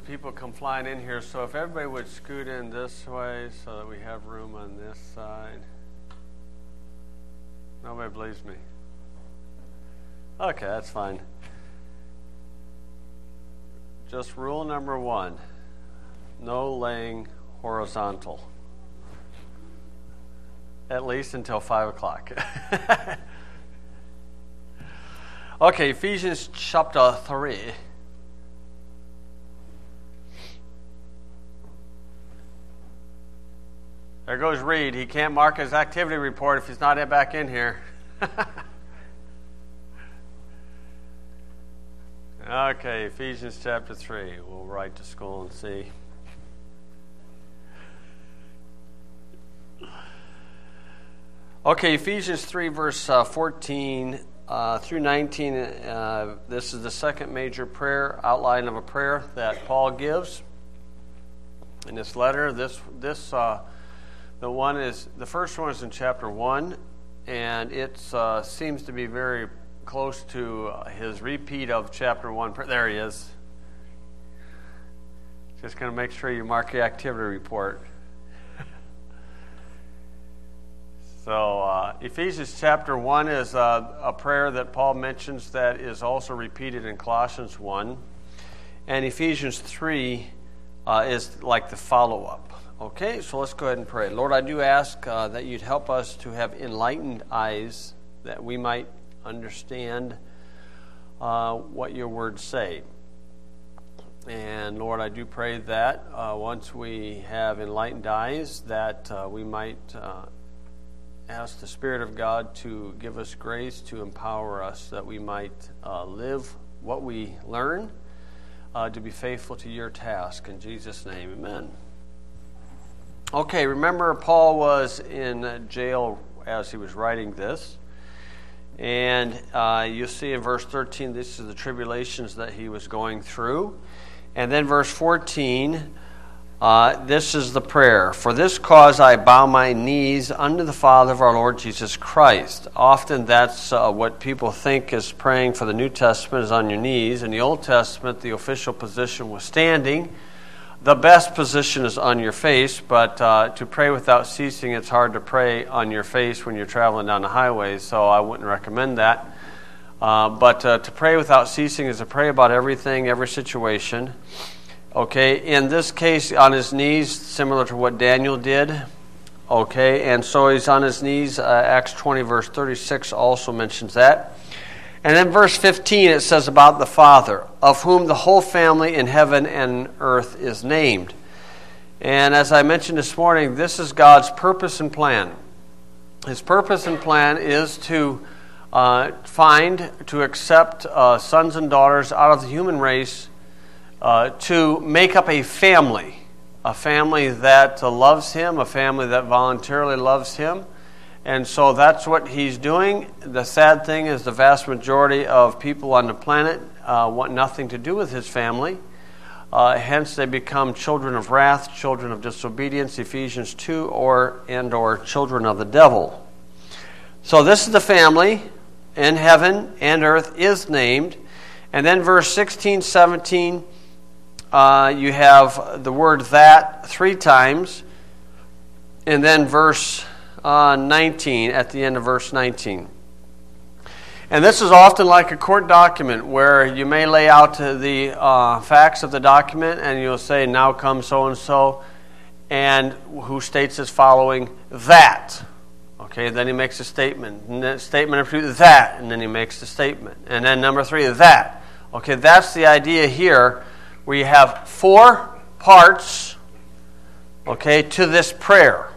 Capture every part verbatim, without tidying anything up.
people come flying in here, so if everybody would scoot in this way so that we have room on this side. Nobody believes me. Okay, that's fine. Just rule number one, no laying horizontal. At least until five o'clock. Okay, Ephesians chapter three. There goes Reed. He can't mark his activity report if he's not back in here. Okay, Ephesians chapter three. We'll write to school and see. Okay, Ephesians three, verse uh, fourteen uh, through nineteen. Uh, this is the second major prayer, outline of a prayer that Paul gives in this letter. This, this, uh, the one is the first one is in chapter one, and it uh, seems to be very close to his repeat of chapter one. There he is. Just going to make sure you mark your activity report. So uh, Ephesians chapter one is uh, a prayer that Paul mentions that is also repeated in Colossians one. And Ephesians three uh, is like the follow-up. Okay, so let's go ahead and pray. Lord, I do ask uh, that you'd help us to have enlightened eyes that we might understand uh, what your words say. And Lord, I do pray that uh, once we have enlightened eyes, that uh, we might uh, ask the Spirit of God to give us grace to empower us, that we might uh, live what we learn, uh, to be faithful to your task. In Jesus' name, amen. Okay, remember Paul was in jail as he was writing this. And uh, you'll see in verse thirteen, this is the tribulations that he was going through. And then verse fourteen, uh, this is the prayer. For this cause I bow my knees unto the Father of our Lord Jesus Christ. Often that's uh, what people think is praying for the New Testament is on your knees. In the Old Testament, the official position was standing. The best position is on your face, but uh, to pray without ceasing, it's hard to pray on your face when you're traveling down the highways, so I wouldn't recommend that. Uh, but uh, to pray without ceasing is to pray about everything, every situation. Okay, in this case, on his knees, similar to what Daniel did. Okay, and so he's on his knees. Uh, Acts twenty, verse thirty-six also mentions that. And then verse fifteen, it says about the Father, of whom the whole family in heaven and earth is named. And as I mentioned this morning, this is God's purpose and plan. His purpose and plan is to uh, find, to accept uh, sons and daughters out of the human race uh, to make up a family, a family that uh, loves Him, a family that voluntarily loves Him. And so that's what he's doing. The sad thing is the vast majority of people on the planet uh, want nothing to do with his family. Uh, hence they become children of wrath, children of disobedience, Ephesians two, or and or children of the devil. So this is the family in heaven and earth is named. And then verse sixteen, seventeen, uh, you have the word that three times. And then verse Uh, nineteen, at the end of verse nineteen. And this is often like a court document where you may lay out the uh, facts of the document and you'll say, now comes so-and-so, and who states as following, that. Okay, then he makes a statement. And then statement number two, that. And then he makes the statement. And then number three, that. Okay, that's the idea here where you have four parts, okay, to this prayer.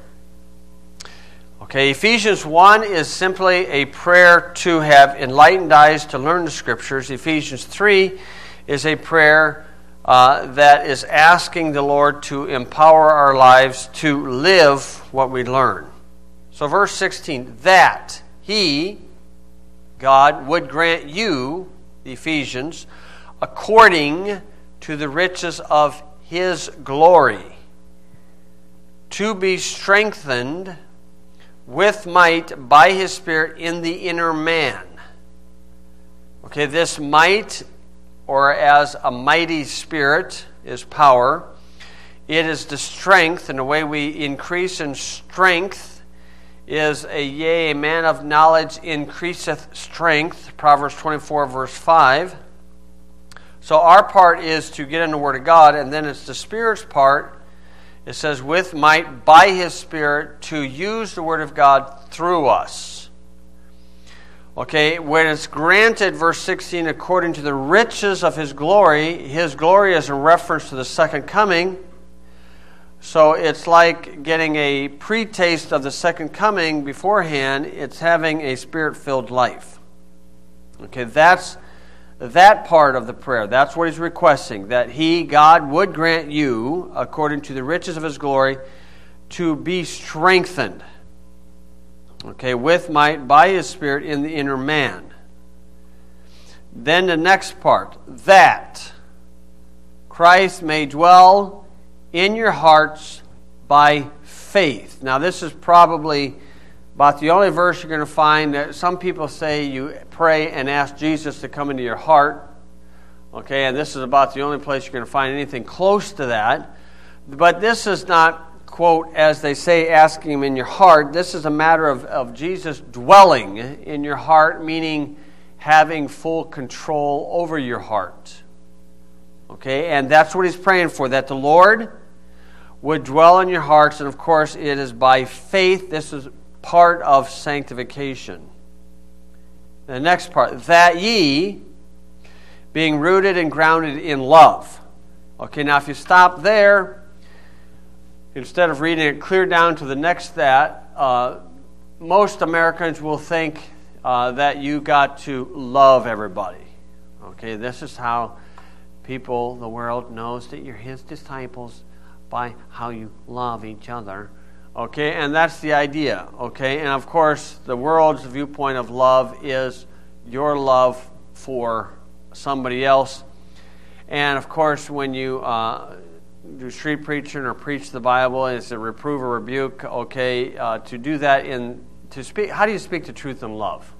Okay, Ephesians one is simply a prayer to have enlightened eyes to learn the Scriptures. Ephesians three is a prayer uh, that is asking the Lord to empower our lives to live what we learn. So verse sixteen, that He, God, would grant you, the Ephesians, according to the riches of His glory, to be strengthened with might by His Spirit in the inner man. Okay, this might, or as a mighty spirit, is power. It is the strength, and the way we increase in strength is a yea, a man of knowledge increaseth strength, Proverbs twenty-four, verse five. So our part is to get in the Word of God, and then it's the Spirit's part. It says, with might, by His Spirit, to use the Word of God through us. Okay, when it's granted, verse sixteen, according to the riches of His glory, His glory is in reference to the second coming. So it's like getting a pre-taste of the second coming beforehand. It's having a Spirit-filled life. Okay, that's that part of the prayer. That's what he's requesting, that He, God, would grant you, according to the riches of His glory, to be strengthened. Okay, with might, by His Spirit, in the inner man. Then the next part, that Christ may dwell in your hearts by faith. Now, this is probably about the only verse you're going to find that some people say you pray and ask Jesus to come into your heart. Okay, and this is about the only place you're going to find anything close to that. But this is not, quote, as they say, asking Him in your heart. This is a matter of, of Jesus dwelling in your heart, meaning having full control over your heart. Okay, and that's what He's praying for, that the Lord would dwell in your hearts, and of course it is by faith. This is part of sanctification. The next part, that ye, being rooted and grounded in love. Okay, now if you stop there, instead of reading it clear down to the next that, uh, most Americans will think uh, that you got to love everybody. Okay, this is how people, the world knows that you're His disciples, by how you love each other. Okay, and that's the idea. Okay, and of course, the world's viewpoint of love is your love for somebody else. And of course, when you uh, do street preaching or preach the Bible, it's a reprove or rebuke. Okay, uh, to do that in to speak. How do you speak the truth in love?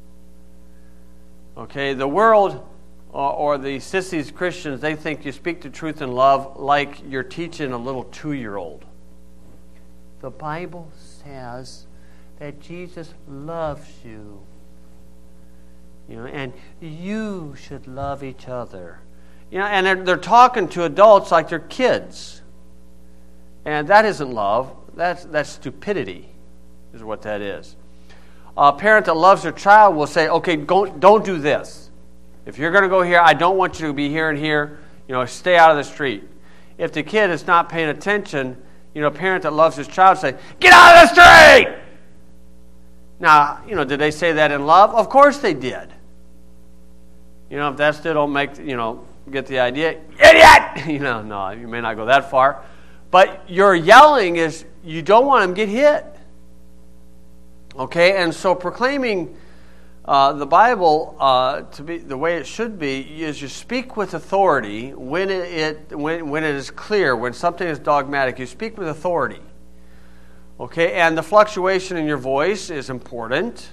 Okay, the world or, or the sissies Christians, they think you speak the truth in love like you're teaching a little two-year-old. The Bible says that Jesus loves you. You know, and you should love each other. You know, and they're, they're talking to adults like they're kids. And that isn't love. That's that's stupidity, is what that is. A parent that loves their child will say, okay, go, don't do this. If you're going to go here, I don't want you to be here and here. You know, stay out of the street. If the kid is not paying attention, you know, a parent that loves his child say, get out of the street! Now, you know, did they say that in love? Of course they did. You know, if that still don't make, you know, get the idea, idiot! You know, no, you may not go that far. But your yelling is, you don't want him to get hit. Okay, and so proclaiming uh, the Bible uh, to be the way it should be is you speak with authority when it, it when when it is clear, when something is dogmatic. You speak with authority. Okay, and the fluctuation in your voice is important.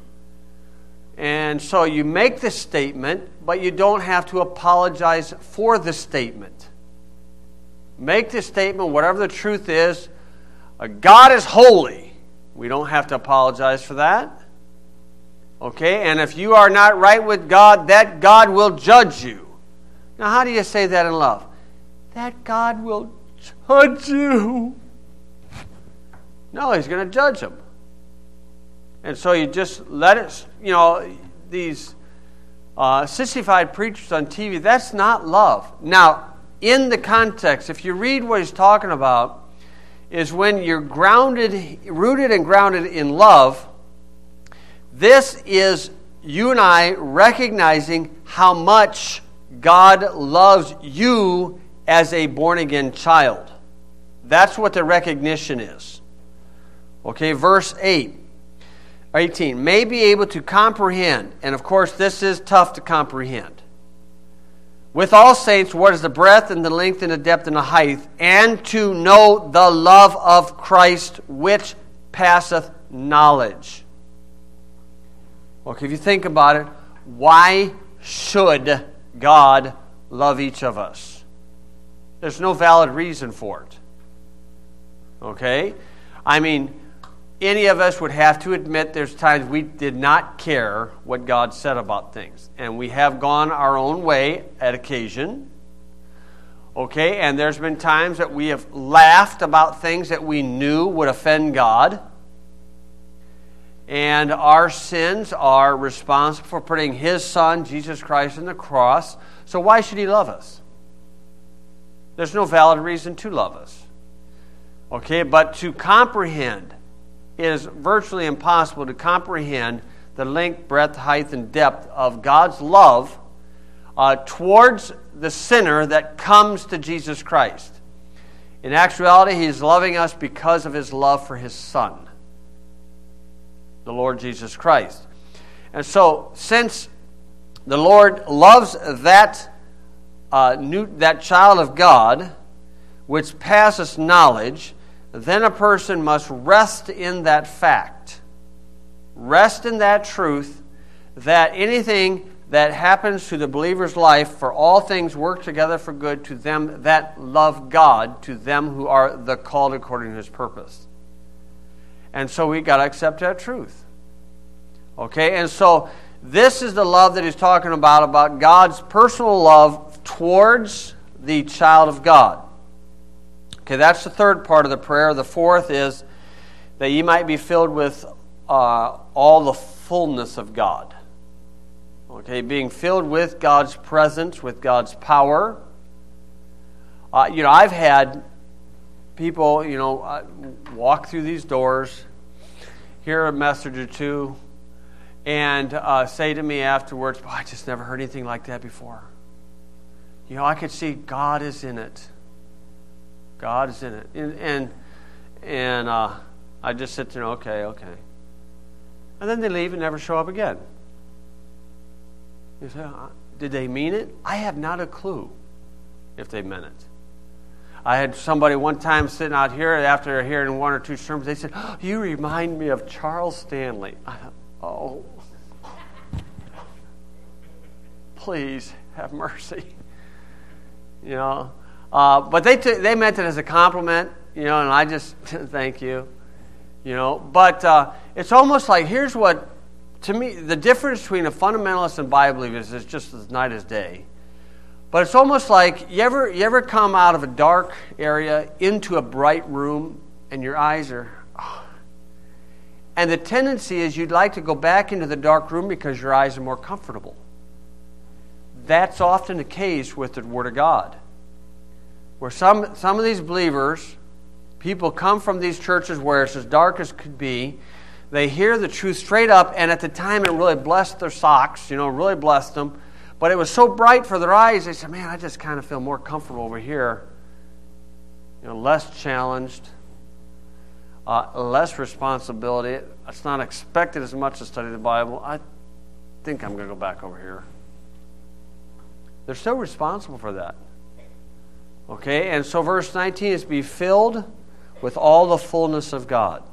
And so you make this statement, but you don't have to apologize for the statement. Make the statement, whatever the truth is. God is holy. We don't have to apologize for that. Okay, and if you are not right with God, that God will judge you. Now, how do you say that in love? That God will judge you. No, He's going to judge him. And so you just let it, you know, these uh, sissified preachers on T V, that's not love. Now, in the context, if you read what he's talking about, is when you're grounded, rooted and grounded in love, this is you and I recognizing how much God loves you as a born-again child. That's what the recognition is. Okay, verse eight, eighteen, may be able to comprehend, and of course this is tough to comprehend, with all saints, what is the breadth and the length and the depth and the height, and to know the love of Christ which passeth knowledge. Okay, if you think about it, why should God love each of us? There's no valid reason for it. Okay? I mean, any of us would have to admit there's times we did not care what God said about things. And we have gone our own way at occasion. Okay? And there's been times that we have laughed about things that we knew would offend God. And our sins are responsible for putting His Son, Jesus Christ, on the cross. So why should He love us? There's no valid reason to love us. Okay, but to comprehend, it is virtually impossible to comprehend the length, breadth, height, and depth of God's love uh, towards the sinner that comes to Jesus Christ. In actuality, He is loving us because of His love for His Son, the Lord Jesus Christ. And so, since the Lord loves that uh, new that child of God, which passes knowledge, then a person must rest in that fact. Rest in that truth that anything that happens to the believer's life, for all things work together for good to them that love God, to them who are the called according to His purpose. And so we got to accept that truth. Okay, and so this is the love that he's talking about, about God's personal love towards the child of God. Okay, that's the third part of the prayer. The fourth is that ye might be filled with uh, all the fullness of God. Okay, being filled with God's presence, with God's power. Uh, you know, I've had people, you know, uh, walk through these doors, hear a message or two, and uh, say to me afterwards, "Boy, I just never heard anything like that before. You know, I could see God is in it. God is in it." And and, and uh, I just sit there, okay, okay. And then they leave and never show up again. You say, did they mean it? I have not a clue if they meant it. I had somebody one time sitting out here after hearing one or two sermons. They said, "Oh, you remind me of Charles Stanley." I thought, oh, please have mercy. You know, uh, but they t- they meant it as a compliment. You know, and I just thank you. You know, but uh, it's almost like, here's what, to me, the difference between a fundamentalist and Bible believer is just as night as day. But it's almost like, you ever you ever come out of a dark area into a bright room and your eyes are, oh. And the tendency is you'd like to go back into the dark room because your eyes are more comfortable. That's often the case with the Word of God. Where some, some of these believers, people come from these churches where it's as dark as could be, they hear the truth straight up, and at the time it really blessed their socks, you know, really blessed them. But it was so bright for their eyes, they said, man, I just kind of feel more comfortable over here. You know, less challenged, uh, less responsibility. It's not expected as much to study the Bible. I think I'm going to go back over here. They're still responsible for that. Okay, and so verse nineteen is be filled with all the fullness of God.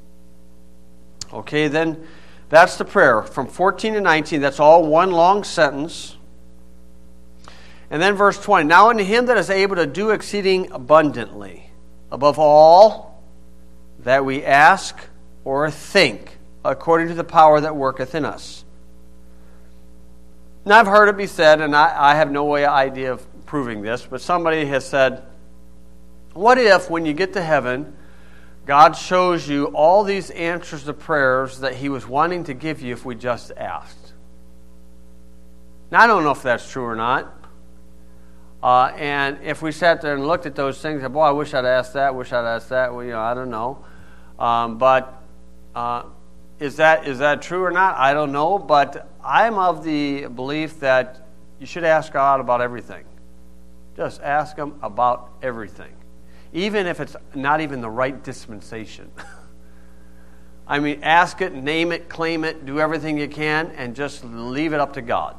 Okay, then that's the prayer. From fourteen to nineteen, that's all one long sentence. And then verse twenty, now unto him that is able to do exceeding abundantly, above all that we ask or think, according to the power that worketh in us. Now I've heard it be said, and I, I have no way idea of proving this, but somebody has said, what if when you get to heaven, God shows you all these answers to prayers that He was wanting to give you if we just asked? Now I don't know if that's true or not. Uh, and if we sat there and looked at those things, boy, I wish I'd asked that, wish I'd asked that. Well, you know, I don't know. Um, but uh, is that is that true or not? I don't know. But I'm of the belief that you should ask God about everything. Just ask Him about everything, even if it's not even the right dispensation. I mean, ask it, name it, claim it, do everything you can, and just leave it up to God.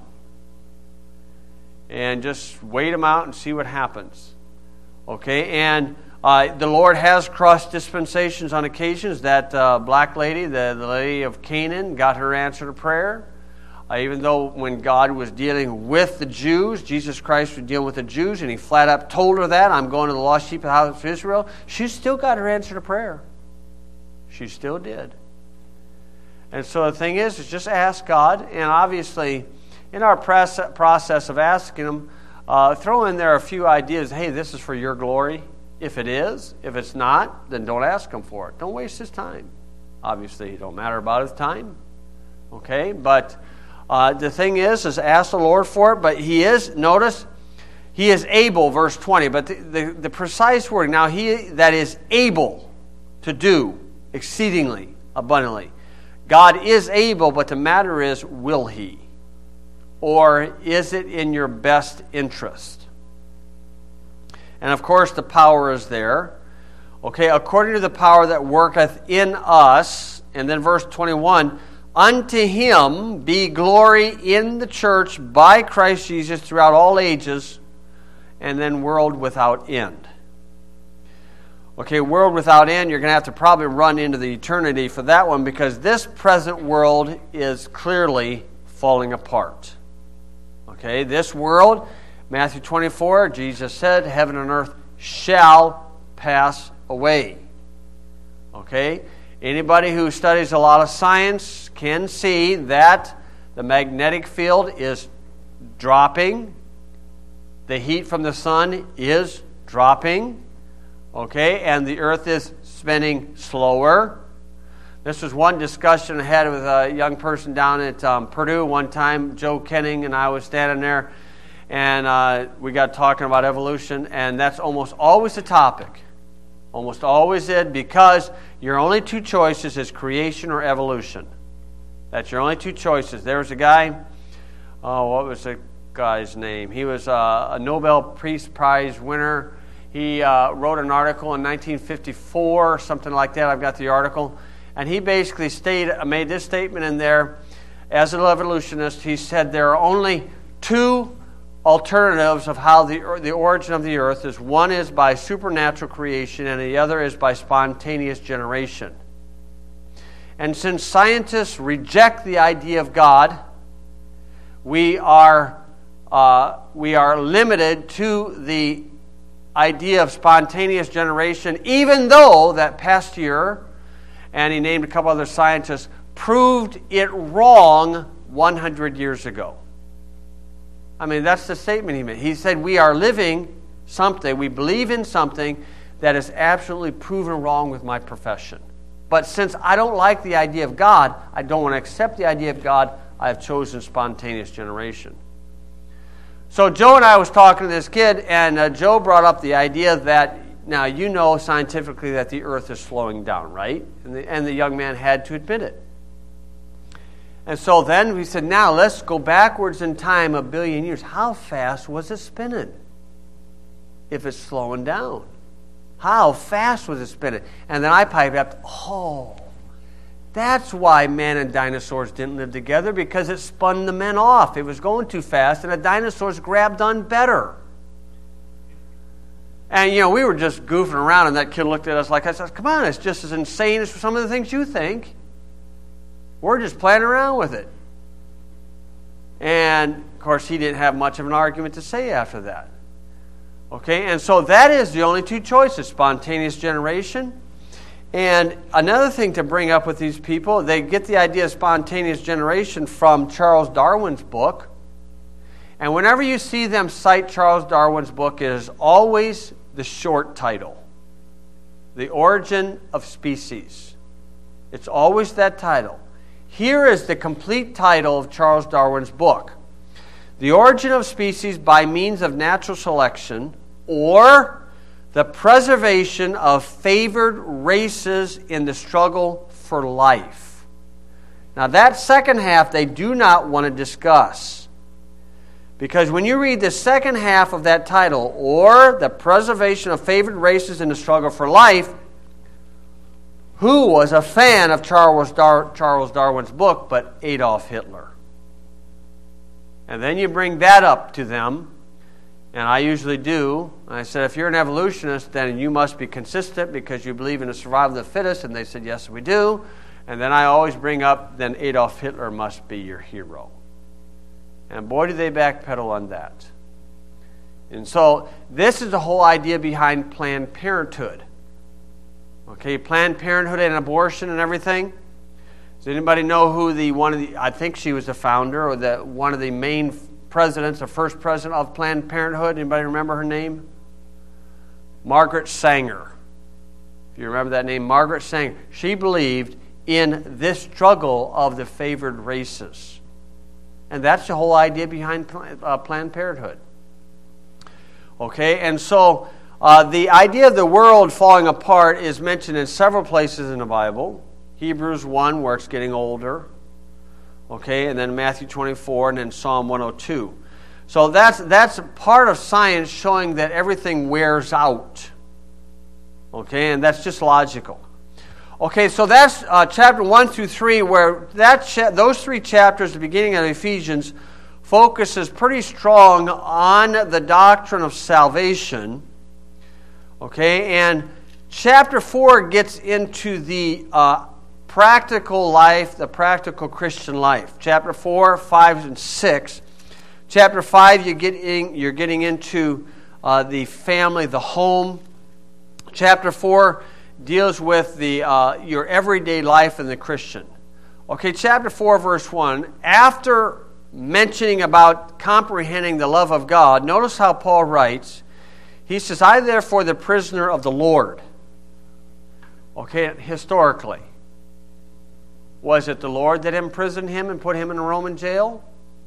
And just wait Him out and see what happens. Okay, and uh, the Lord has crossed dispensations on occasions. That uh, black lady, the, the lady of Canaan, got her answer to prayer. Uh, even though when God was dealing with the Jews, Jesus Christ was dealing with the Jews, and he flat out told her that, I'm going to the lost sheep of the house of Israel, she still got her answer to prayer. She still did. And so the thing is, is just ask God, and obviously, in our process of asking him, uh, throw in there a few ideas. Hey, this is for your glory. If it is, if it's not, then don't ask him for it. Don't waste his time. Obviously, it don't matter about his time. Okay, but uh, the thing is, is ask the Lord for it. But he is, notice, he is able, verse twenty. But the, the, the precise word, now he that is able to do exceedingly abundantly. God is able, but the matter is, will he? Or is it in your best interest? And of course, the power is there. Okay, according to the power that worketh in us. And then verse twenty-one, unto him be glory in the church by Christ Jesus throughout all ages, and then world without end. Okay, world without end, you're going to have to probably run into the eternity for that one, because this present world is clearly falling apart. Okay, this world, Matthew twenty-four, Jesus said, heaven and earth shall pass away. Okay, anybody who studies a lot of science can see that the magnetic field is dropping. The heat from the sun is dropping. Okay, and the earth is spinning slower. This was one discussion I had with a young person down at um, Purdue one time. Joe Kenning and I was standing there, and uh, we got talking about evolution, and that's almost always the topic. Almost always it, because your only two choices is creation or evolution. That's your only two choices. There was a guy, oh, what was the guy's name? He was uh, a Nobel Peace Prize winner. He uh, wrote an article in nineteen fifty-four, something like that. I've got the article. And he basically stated, made this statement in there. As an evolutionist, he said there are only two alternatives of how the, the origin of the earth is. One is by supernatural creation, and the other is by spontaneous generation. And since scientists reject the idea of God, we are, uh, we are limited to the idea of spontaneous generation, even though that Pasteur, and he named a couple other scientists, proved it wrong one hundred years ago. I mean, that's the statement he made. He said, we are living something, we believe in something that is absolutely proven wrong with my profession. But since I don't like the idea of God, I don't want to accept the idea of God, I have chosen spontaneous generation. So Joe and I was talking to this kid, and uh, Joe brought up the idea that, now you know scientifically that the earth is slowing down, right? And the, and the young man had to admit it. And so then we said, now let's go backwards in time a billion years. How fast was it spinning if it's slowing down? How fast was it spinning? And then I piped up, oh, that's why man and dinosaurs didn't live together, because it spun the men off. It was going too fast, and the dinosaurs grabbed on better. And, you know, we were just goofing around, and that kid looked at us like, I said, come on, it's just as insane as some of the things you think. We're just playing around with it. And, of course, he didn't have much of an argument to say after that. Okay, and so that is the only two choices, spontaneous generation. And another thing to bring up with these people, they get the idea of spontaneous generation from Charles Darwin's book. And whenever you see them cite Charles Darwin's book, it is always the short title, The Origin of Species. It's always that title. Here is the complete title of Charles Darwin's book. The Origin of Species by Means of Natural Selection, or the Preservation of Favored Races in the Struggle for Life. Now that second half they do not want to discuss. Because when you read the second half of that title, or the Preservation of Favored Races in the Struggle for Life, who was a fan of Charles, Dar- Charles Darwin's book but Adolf Hitler? And then you bring that up to them, and I usually do. And I said, if you're an evolutionist, then you must be consistent because you believe in the survival of the fittest. And they said, yes, we do. And then I always bring up, then Adolf Hitler must be your hero. And boy, do they backpedal on that. And so this is the whole idea behind Planned Parenthood. Okay, Planned Parenthood and abortion and everything. Does anybody know who the one of the? I think she was the founder or the one of the main presidents, the first president of Planned Parenthood. Anybody remember her name? Margaret Sanger. If you remember that name, Margaret Sanger. She believed in this struggle of the favored races, and that's the whole idea behind uh, Planned Parenthood. Okay, and so uh, the idea of the world falling apart is mentioned in several places in the Bible. Hebrews one, where it's getting older. Okay, and then Matthew twenty-four, and then Psalm one oh two. So that's that's part of science showing that everything wears out. Okay, and that's just logical. Okay, so that's uh, chapter one through three, where that cha- those three chapters, the beginning of Ephesians, focuses pretty strong on the doctrine of salvation. Okay, and chapter four gets into the uh, practical life, the practical Christian life. Chapter four, five, and six. Chapter five, you're getting, you're getting into uh, the family, the home. Chapter four deals with the uh, your everyday life in the Christian. Okay, chapter four, verse one. After mentioning about comprehending the love of God, notice how Paul writes. He says, I therefore the prisoner of the Lord. Okay, historically. Was it the Lord that imprisoned him and put him in a Roman jail?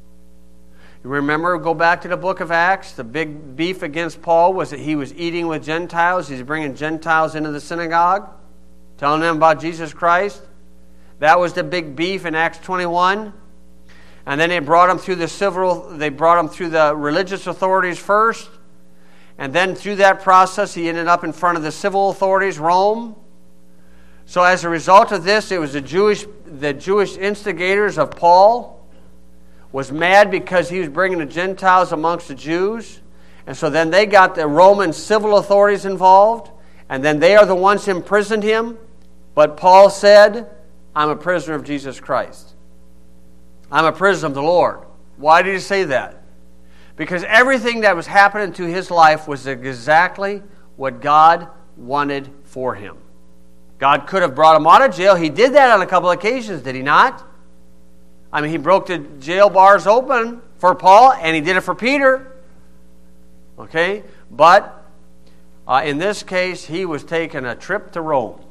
You remember, go back to the book of Acts. The big beef against Paul was that he was eating with Gentiles. He's bringing Gentiles into the synagogue, telling them about Jesus Christ. That was the big beef in Acts twenty-one. And then they brought him through the civil, they brought him through the religious authorities first. And then through that process, he ended up in front of the civil authorities, Rome. So as a result of this, it was the Jewish, the Jewish instigators of Paul was mad because he was bringing the Gentiles amongst the Jews. And so then they got the Roman civil authorities involved. And then they are the ones who imprisoned him. But Paul said, I'm a prisoner of Jesus Christ. I'm a prisoner of the Lord. Why did he say that? Because everything that was happening to his life was exactly what God wanted for him. God could have brought him out of jail. He did that on a couple of occasions, did he not? I mean, he broke the jail bars open for Paul, and he did it for Peter. Okay? But uh, in this case, he was taking a trip to Rome.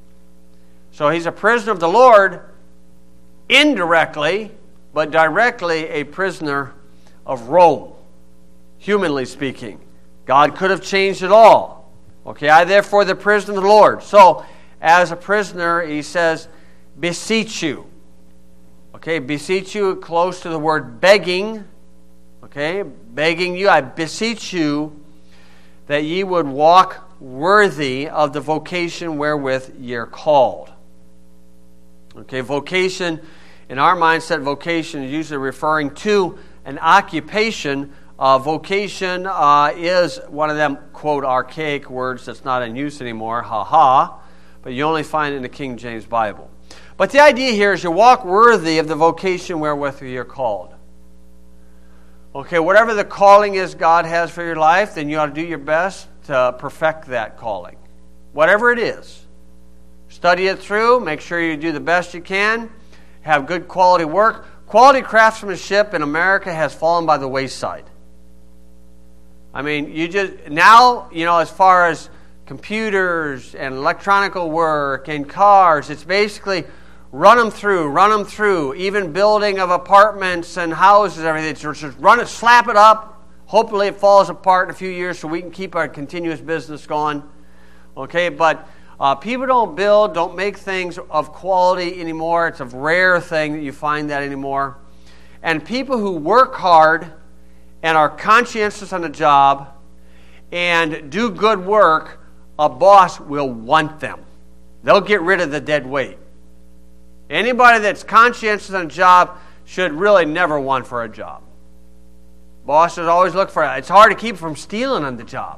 So he's a prisoner of the Lord indirectly, but directly a prisoner of Rome, humanly speaking. God could have changed it all. Okay, I therefore the prisoner of the Lord. So, as a prisoner, he says, beseech you. Okay, beseech you, close to the word begging. Okay, begging you, I beseech you that ye would walk worthy of the vocation wherewith ye are called. Okay, vocation, in our mindset, vocation is usually referring to an occupation. Uh, vocation uh, is one of them, quote, archaic words that's not in use anymore, ha-ha, but you only find it in the King James Bible. But the idea here is you walk worthy of the vocation wherewith you're called. Okay, whatever the calling is God has for your life, then you ought to do your best to perfect that calling. Whatever it is. Study it through, make sure you do the best you can, have good quality work. Quality craftsmanship in America has fallen by the wayside. I mean, you just, now, you know, as far as computers and electronical work and cars, it's basically run them through, run them through, even building of apartments and houses, everything. It's just run it, slap it up. Hopefully it falls apart in a few years so we can keep our continuous business going. Okay, but uh, people don't build, don't make things of quality anymore. It's a rare thing that you find that anymore. And people who work hard and are conscientious on the job and do good work, a boss will want them. They'll get rid of the dead weight. Anybody that's conscientious on a job should really never want for a job. Bosses always look for it. It's hard to keep from stealing on the job.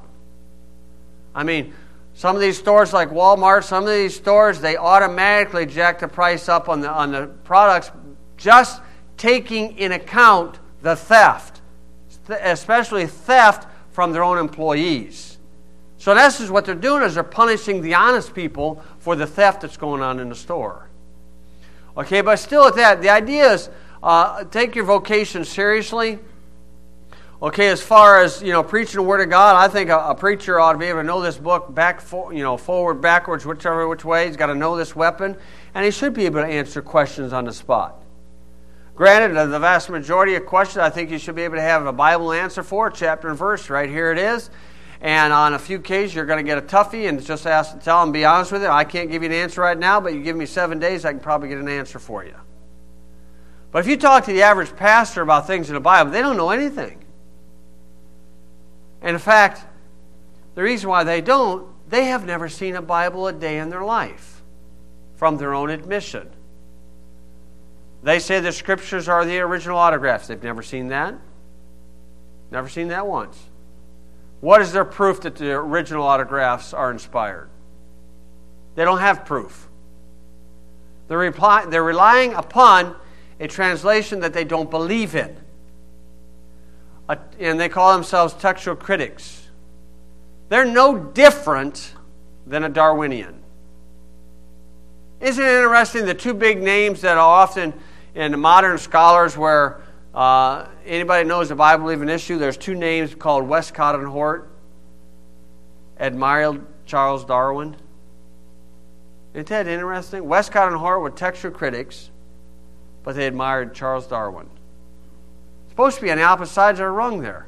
I mean, some of these stores like Walmart, some of these stores, they automatically jack the price up on the on the products, just taking in account the theft, especially theft from their own employees. So in essence, what they're doing is they're punishing the honest people for the theft that's going on in the store. Okay, but still at that, the idea is uh, take your vocation seriously. Okay, as far as, you know, preaching the Word of God, I think a, a preacher ought to be able to know this book back, for, you know, forward, backwards, whichever which way. He's got to know this weapon, and he should be able to answer questions on the spot. Granted, the vast majority of questions, I think you should be able to have a Bible answer for, chapter and verse. Right here it is. And on a few cases, you're going to get a toughie and just ask, tell them, be honest with it. I can't give you an answer right now, but you give me seven days, I can probably get an answer for you. But if you talk to the average pastor about things in the Bible, they don't know anything. And in fact, the reason why they don't, they have never seen a Bible a day in their life, from their own admission. They say the Scriptures are the original autographs. They've never seen that. Never seen that once. What is their proof that the original autographs are inspired? They don't have proof. They're, reply, they're relying upon a translation that they don't believe in. A, and they call themselves textual critics. They're no different than a Darwinian. Isn't it interesting, the two big names that are often in the modern scholars where uh, anybody knows the Bible even issue, there's two names called Westcott and Hort, admired Charles Darwin. Isn't that interesting? Westcott and Hort were textual critics, but they admired Charles Darwin. It's supposed to be on the opposite sides of the rung there.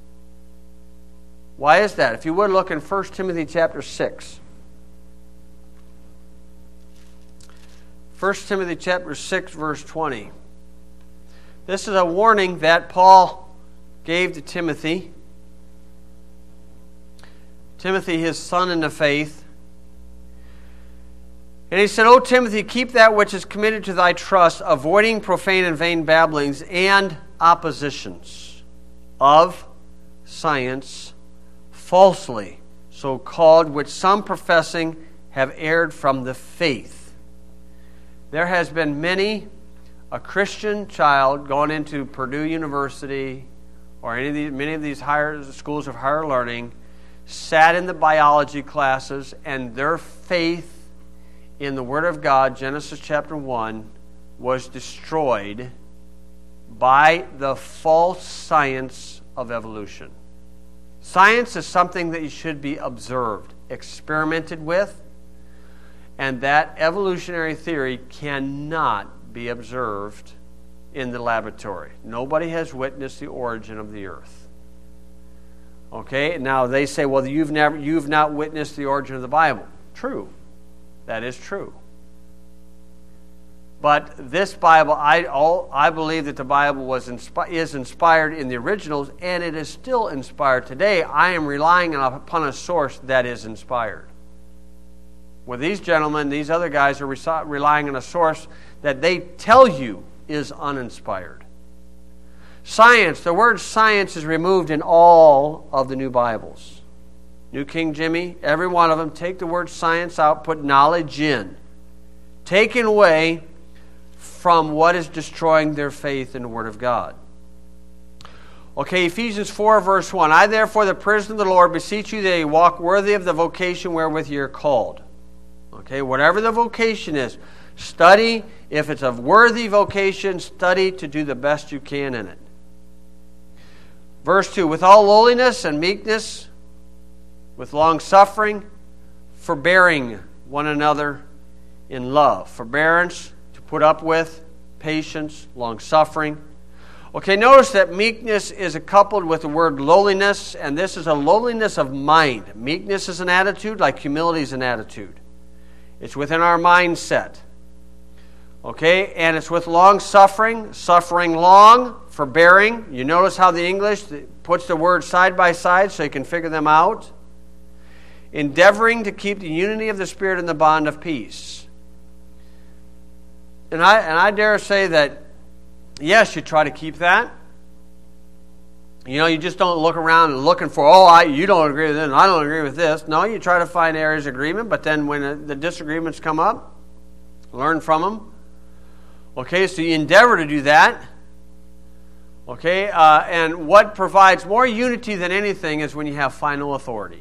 Why is that? If you would look in First Timothy chapter six. First Timothy chapter six, verse twenty. This is a warning that Paul gave to Timothy. Timothy, his son in the faith. And he said, O Timothy, keep that which is committed to thy trust, avoiding profane and vain babblings and oppositions of science, falsely so called, which some professing have erred from the faith. There has been many a Christian child going into Purdue University or any of these, many of these higher schools of higher learning, sat in the biology classes, and their faith in the Word of God, Genesis chapter one, was destroyed by the false science of evolution. Science is something that should be observed, experimented with, and that evolutionary theory cannot be observed in the laboratory. Nobody has witnessed the origin of the earth. Okay, now they say, well, you've never, you've not witnessed the origin of the Bible. True. That is true. But this Bible, I, all, I believe that the Bible was inspi- is inspired in the originals, and it is still inspired today. I am relying upon a source that is inspired. Well, these gentlemen, these other guys are re- relying on a source that they tell you is uninspired. Science, the word science is removed in all of the new Bibles. New King Jimmy, every one of them, take the word science out, put knowledge in. Taken away from what is destroying their faith in the Word of God. Okay, Ephesians four, verse one. I therefore, the prisoner of the Lord, beseech you that you walk worthy of the vocation wherewith you are called. Okay, whatever the vocation is, study. If it's a worthy vocation, study to do the best you can in it. Verse two, with all lowliness and meekness, with long suffering, forbearing one another in love. Forbearance, to put up with, patience, long suffering. Okay, notice that meekness is coupled with the word lowliness, and this is a lowliness of mind. Meekness is an attitude, like humility is an attitude. It's within our mindset. Okay, and it's with long suffering, suffering long, forbearing. You notice how the English puts the words side by side so you can figure them out. Endeavoring to keep the unity of the Spirit in the bond of peace. And I and I dare say that, yes, you try to keep that. You know, you just don't look around and looking for, oh, I, you don't agree with this, and I don't agree with this. No, you try to find areas of agreement, but then when the disagreements come up, learn from them. Okay, so you endeavor to do that. Okay, uh, and what provides more unity than anything is when you have final authority.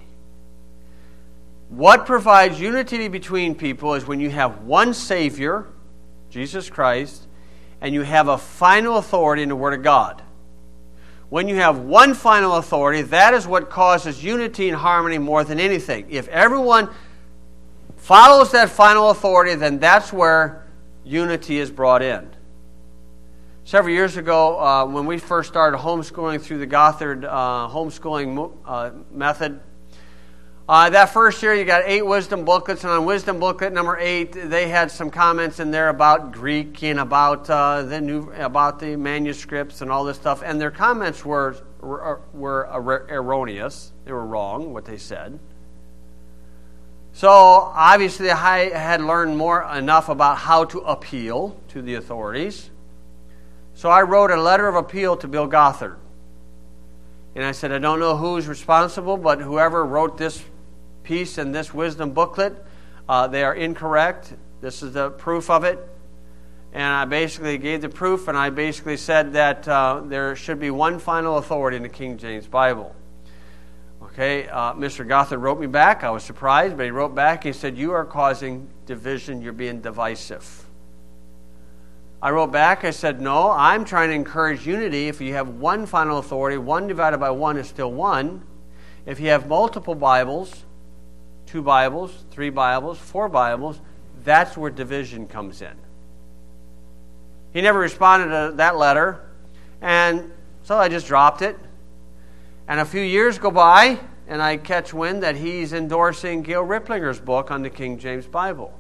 What provides unity between people is when you have one Savior, Jesus Christ, and you have a final authority in the Word of God. When you have one final authority, that is what causes unity and harmony more than anything. If everyone follows that final authority, then that's where unity is brought in. Several years ago, uh, when we first started homeschooling through the Gothard uh, homeschooling uh, method, uh, that first year you got eight wisdom booklets, and on wisdom booklet number eight, they had some comments in there about Greek and about uh, the new about the manuscripts and all this stuff, and their comments were were, were erroneous. They were wrong what they said. So obviously, I had learned more enough about how to appeal to the authorities. So I wrote a letter of appeal to Bill Gothard. And I said, I don't know who's responsible, but whoever wrote this piece in this wisdom booklet, uh, they are incorrect. This is the proof of it. And I basically gave the proof, and I basically said that uh, there should be one final authority in the King James Bible. Okay, uh, Mister Gothard wrote me back. I was surprised, but he wrote back. He said, you are causing division. You're being divisive. I wrote back, I said, no, I'm trying to encourage unity. If you have one final authority, one divided by one is still one. If you have multiple Bibles, two Bibles, three Bibles, four Bibles, that's where division comes in. He never responded to that letter, and so I just dropped it. And a few years go by, and I catch wind that he's endorsing Gail Riplinger's book on the King James Bible.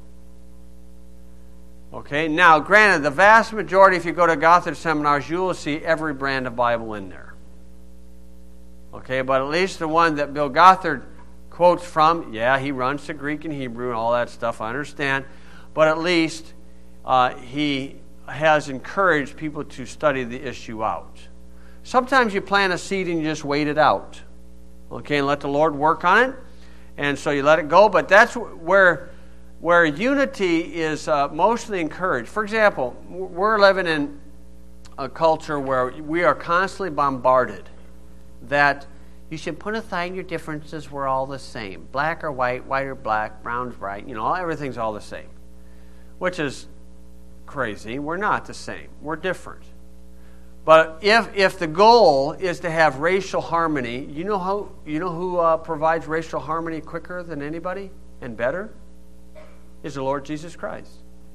Okay, now granted, the vast majority, if you go to Gothard seminars, you will see every brand of Bible in there. Okay, but at least the one that Bill Gothard quotes from, yeah, he runs to Greek and Hebrew and all that stuff, I understand, but at least uh, he has encouraged people to study the issue out. Sometimes you plant a seed and you just wait it out. Okay, and let the Lord work on it, and so you let it go, but that's where... where unity is uh, mostly encouraged. For example, we're living in a culture where we are constantly bombarded that you should put aside your differences, we're all the same. Black or white, white or black, brown's bright, you know, everything's all the same. Which is crazy. We're not the same. We're different. But if if the goal is to have racial harmony, you know how you know who uh, provides racial harmony quicker than anybody and better? Is the Lord Jesus Christ.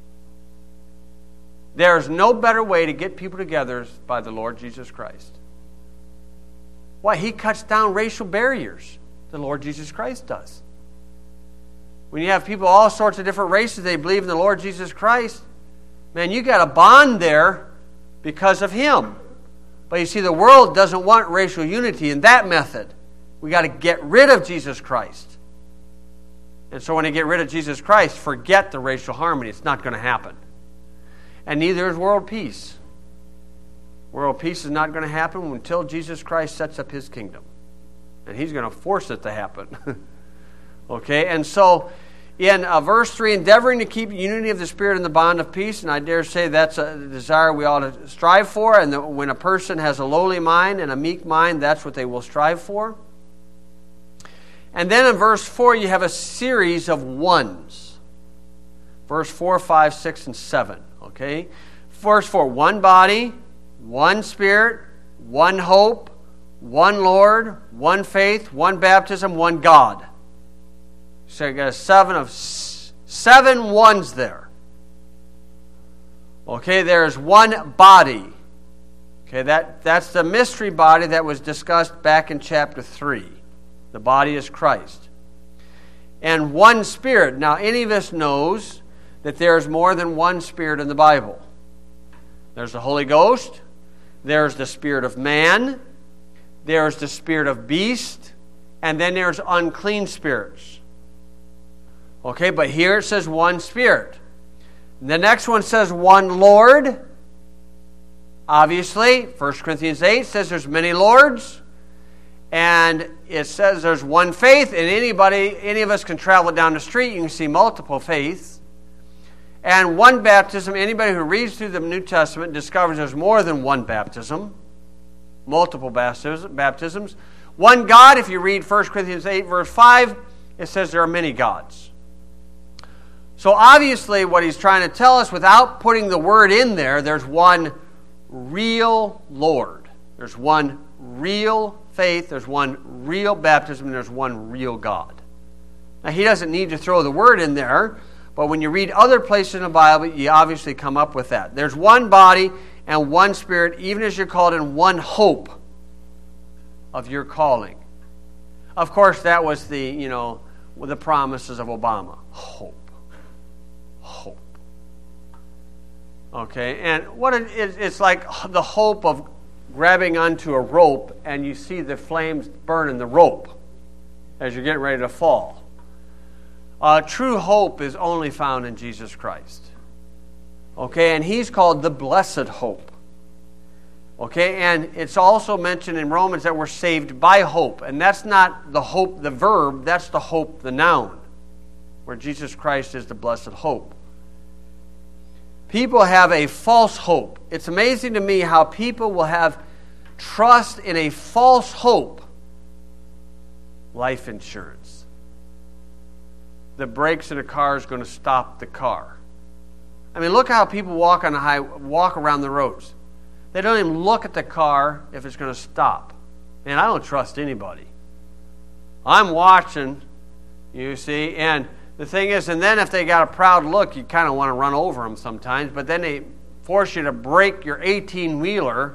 There is no better way to get people together by the Lord Jesus Christ. Why? He cuts down racial barriers. The Lord Jesus Christ does. When you have people of all sorts of different races, they believe in the Lord Jesus Christ, man, you got a bond there because of Him. But you see, the world doesn't want racial unity in that method. We got to get rid of Jesus Christ. And so when they get rid of Jesus Christ, forget the racial harmony. It's not going to happen. And neither is world peace. World peace is not going to happen until Jesus Christ sets up His kingdom. And He's going to force it to happen. Okay, and so in uh, verse three, endeavoring to keep unity of the Spirit in the bond of peace, and I dare say that's a desire we ought to strive for, and the, when a person has a lowly mind and a meek mind, that's what they will strive for. And then in verse four, you have a series of ones. Verse four, five, six, and seven. Okay? Verse four, one body, one Spirit, one hope, one Lord, one faith, one baptism, one God. So you got a seven of seven ones there. Okay, there's one body. Okay, that, that's the mystery body that was discussed back in chapter three. The body is Christ. And one Spirit. Now, any of us knows that there's more than one Spirit in the Bible. There's the Holy Ghost. There's the Spirit of man. There's the Spirit of beast. And then there's unclean spirits. Okay, but here it says one Spirit. The next one says one Lord. Obviously, First Corinthians eight says there's many Lords. And it says there's one faith, and anybody, any of us can travel down the street, you can see multiple faiths. And one baptism, anybody who reads through the New Testament discovers there's more than one baptism. multiple baptisms. One God, if you read First Corinthians eight, verse five, it says there are many gods. So obviously what he's trying to tell us, without putting the word in there, there's one real Lord. There's one real faith. There's one real baptism. And there's one real God. Now, he doesn't need to throw the word in there, but when you read other places in the Bible, you obviously come up with that. There's one body and one Spirit, even as you're called in one hope of your calling. Of course, that was the, you know, the promises of Obama. Hope. Hope. Okay, and what it is, it's like the hope of grabbing onto a rope and you see the flames burning the rope as you're getting ready to fall. Uh, true hope is only found in Jesus Christ. Okay, and he's called the blessed hope. Okay, and it's also mentioned in Romans that we're saved by hope. And that's not the hope, the verb, that's the hope, the noun, where Jesus Christ is the blessed hope. People have a false hope. It's amazing to me how people will have trust in a false hope. Life insurance. The brakes in a car is going to stop the car. I mean, look how people walk on the high, walk around the roads. They don't even look at the car if it's going to stop. And I don't trust anybody. I'm watching, you see, and the thing is, and then if they got a proud look, you kind of want to run over them sometimes, but then they force you to brake your eighteen-wheeler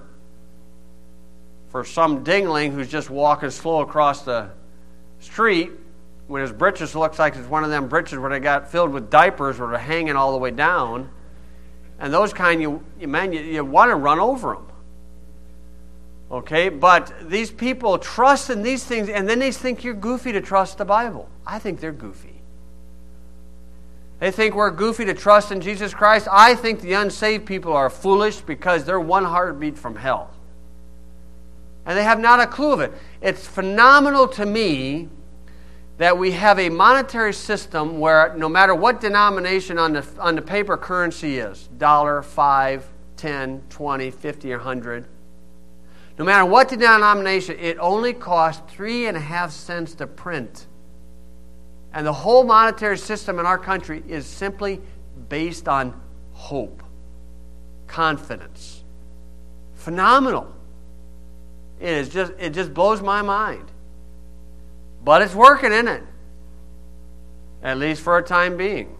for some dingling who's just walking slow across the street when his britches looks like it's one of them britches where they got filled with diapers where they're hanging all the way down. And those kind, you, you man, you, you want to run over them. Okay, but these people trust in these things, and then they think you're goofy to trust the Bible. I think they're goofy. They think we're goofy to trust in Jesus Christ. I think the unsaved people are foolish because they're one heartbeat from hell. And they have not a clue of it. It's phenomenal to me that we have a monetary system where no matter what denomination on the on the paper currency is, dollar, five, ten, twenty, fifty, or one hundred, no matter what the denomination, it only costs three and a half cents to print. And the whole monetary system in our country is simply based on hope, confidence. Phenomenal. It is just it just blows my mind. But it's working, isn't it? At least for a time being.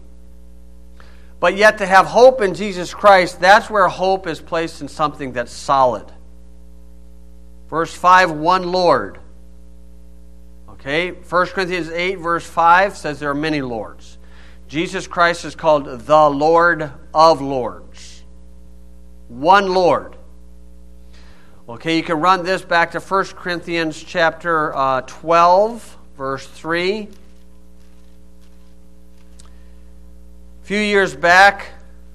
But yet to have hope in Jesus Christ, that's where hope is placed in something that's solid. Verse five, one Lord. Okay, First Corinthians eight, verse five says there are many lords. Jesus Christ is called the Lord of lords. One Lord. Okay, you can run this back to First Corinthians chapter uh, twelve, verse three. A few years back,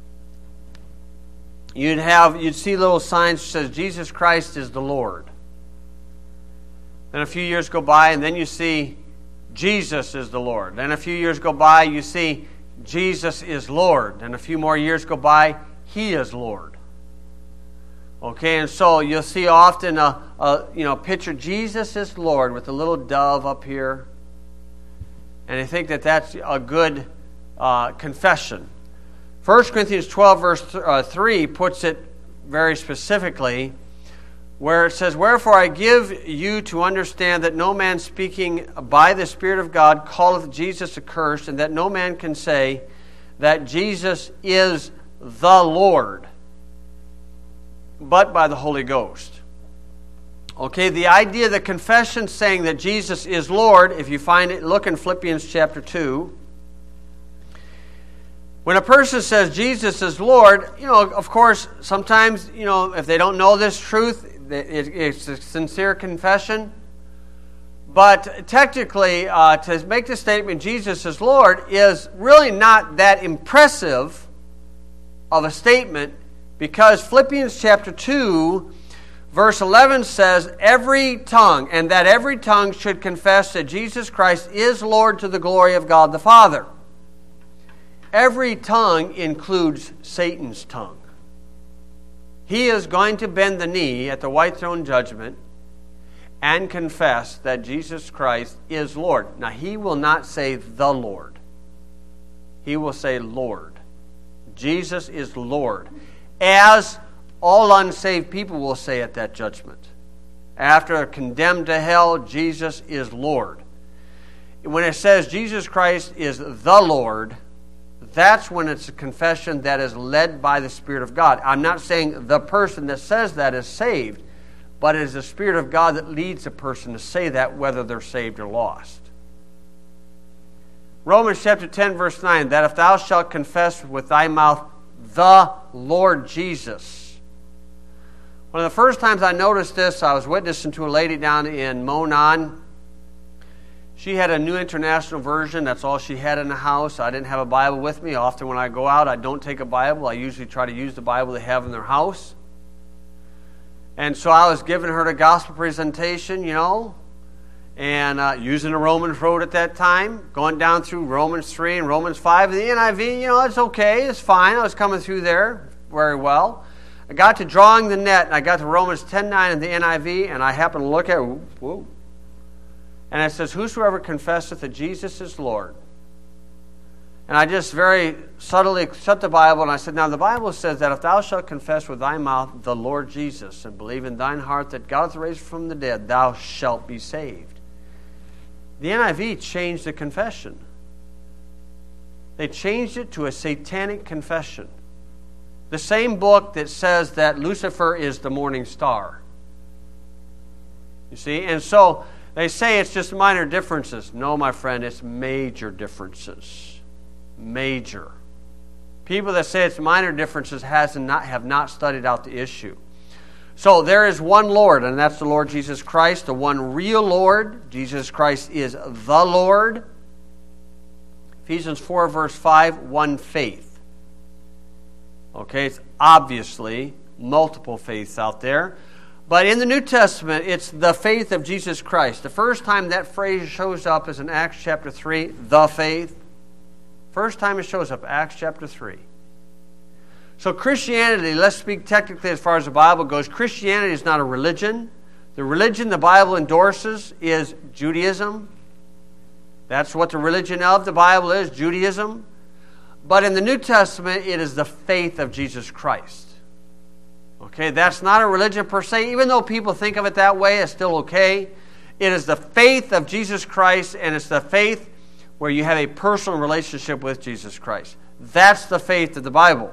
you'd have you'd see little signs that says Jesus Christ is the Lord. Then a few years go by, and then you see Jesus is the Lord. Then a few years go by, you see Jesus is Lord. And a few more years go by, He is Lord. Okay, and so you'll see often a, a you know picture Jesus is Lord with a little dove up here, and I think that that's a good uh, confession. First Corinthians twelve verse th- uh, three puts it very specifically, where it says, "Wherefore I give you to understand that no man speaking by the Spirit of God calleth Jesus accursed, and that no man can say that Jesus is the Lord, but by the Holy Ghost." Okay, the idea, the confession saying that Jesus is Lord, if you find it, look in Philippians chapter two. When a person says Jesus is Lord, you know, of course, sometimes, you know, if they don't know this truth, it's a sincere confession. But technically, uh, to make the statement Jesus is Lord is really not that impressive of a statement, because Philippians chapter two, verse eleven says, every tongue, and that every tongue should confess that Jesus Christ is Lord to the glory of God the Father. Every tongue includes Satan's tongue. he is going to bend the knee at the white throne judgment and confess that Jesus Christ is Lord. Now, he will not say the Lord. He will say Lord. Jesus is Lord. As all unsaved people will say at that judgment. After they're condemned to hell, Jesus is Lord. When it says Jesus Christ is the Lord, that's when it's a confession that is led by the Spirit of God. I'm not saying the person that says that is saved, but it is the Spirit of God that leads a person to say that, whether they're saved or lost. Romans chapter ten, verse nine, that if thou shalt confess with thy mouth the Lord Jesus. One of the first times I noticed this, I was witnessing to a lady down in Monon. She had a New International Version. That's all she had in the house. I didn't have a Bible with me. Often when I go out, I don't take a Bible. I usually try to use the Bible they have in their house. And so I was giving her the gospel presentation, you know, and uh, using the Romans road at that time, going down through Romans three and Romans five. The N I V, you know, it's okay. It's fine. I was coming through there very well. I got to drawing the net, and I got to Romans ten nine in the N I V, and I happened to look at it. Whoa. And it says, whosoever confesseth that Jesus is Lord. And I just very subtly shut the Bible, and I said, now the Bible says that if thou shalt confess with thy mouth the Lord Jesus, and believe in thine heart that God hath raised from the dead, thou shalt be saved. The N I V changed the confession. They changed it to a satanic confession. The same book that says that Lucifer is the morning star. You see? And so they say it's just minor differences. No, my friend, it's major differences. Major. People that say it's minor differences has not, have not studied out the issue. So there is one Lord, and that's the Lord Jesus Christ, the one real Lord. Jesus Christ is the Lord. Ephesians four, verse five, one faith. Okay, it's obviously multiple faiths out there. But in the New Testament, it's the faith of Jesus Christ. The first time that phrase shows up is in Acts chapter three, the faith. First time it shows up, Acts chapter three. So Christianity, let's speak technically as far as the Bible goes. Christianity is not a religion. The religion the Bible endorses is Judaism. That's what the religion of the Bible is, Judaism. But in the New Testament, it is the faith of Jesus Christ. Okay, that's not a religion per se. Even though people think of it that way, it's still okay. It is the faith of Jesus Christ, and it's the faith where you have a personal relationship with Jesus Christ. That's the faith of the Bible.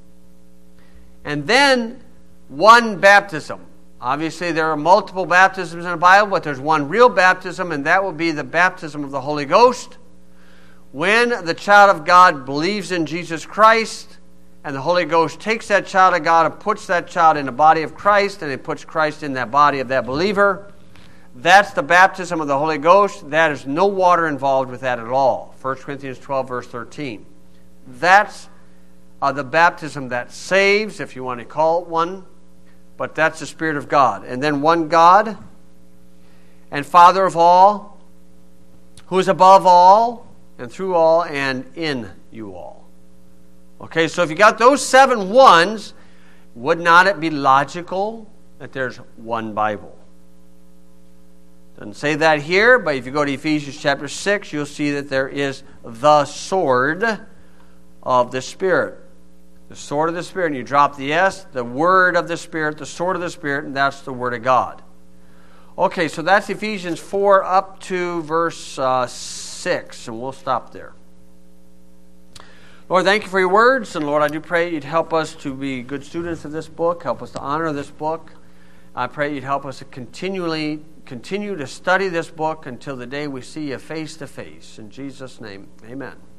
And then one baptism. Obviously, there are multiple baptisms in the Bible, but there's one real baptism, and that will be the baptism of the Holy Ghost. When the child of God believes in Jesus Christ, and the Holy Ghost takes that child of God and puts that child in the body of Christ, and it puts Christ in that body of that believer, that's the baptism of the Holy Ghost. That is no water involved with that at all. First Corinthians twelve, verse thirteen. That's uh, the baptism that saves, if you want to call it one. But that's the Spirit of God. And then one God and Father of all, who is above all and through all and in you all. Okay, so if you got those seven ones, would not it be logical that there's one Bible? Doesn't say that here, but if you go to Ephesians chapter six, you'll see that there is the sword of the Spirit. The sword of the Spirit, and you drop the S, the word of the Spirit, the sword of the Spirit, and that's the Word of God. Okay, so that's Ephesians four up to verse uh, six, and we'll stop there. Lord, thank you for your words, and Lord, I do pray you'd help us to be good students of this book, help us to honor this book. I pray you'd help us to continually continue to study this book until the day we see you face to face. In Jesus' name, amen.